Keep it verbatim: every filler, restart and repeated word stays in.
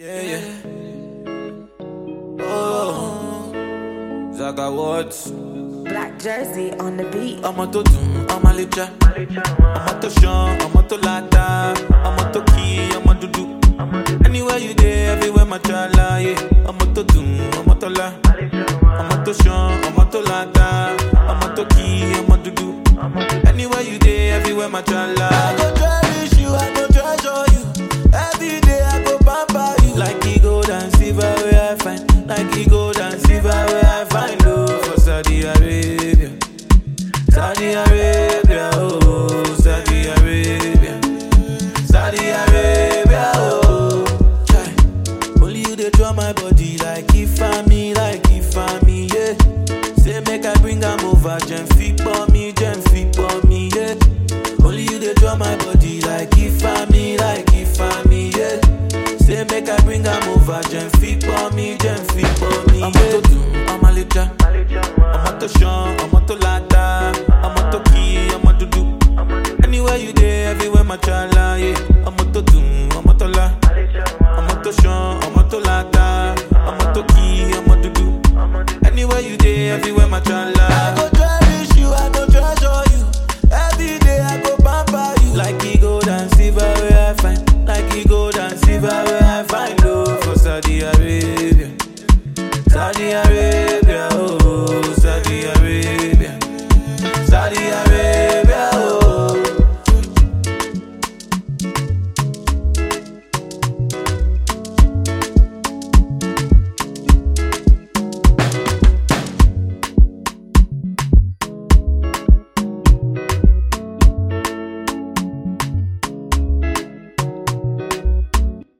Yeah, yeah. Oh, Zaga Watts. Black jersey on the beat. I'm a to dum, I'm a licha. I'm a to Sean, I'm a to Lata. I'm a to Key, I'm a to do. Anywhere you there, everywhere my chala, yeah. I'm a to dum, I'm a to La. I'm a to Sean, I'm a to Lata. I'm a to Key, I'm a to do. Anywhere you there, everywhere my chala. I go cherish you, I go treasure you. Every day I go pamper you. Like he gold and silver where I find. Like he gold and silver where I find. Oh, for Saudi Arabia. Saudi Arabia, oh, Saudi Arabia. Saudi Arabia, oh. Chai. Only you they draw my body like if I me, like if I me, yeah. Say make I bring them over, gem fit for me, gem fit for me, yeah. Only you they draw my body like if I me, like if I me, yeah. Say make I bring them over, gem fit for me, gem fit for me, yeah. I'm a to do, I'm a licha. I'm a to Sean, I'm a to Lata. I'm a to Key, I'm a to do. Anywhere you there, everywhere my chala, yeah. I'm a to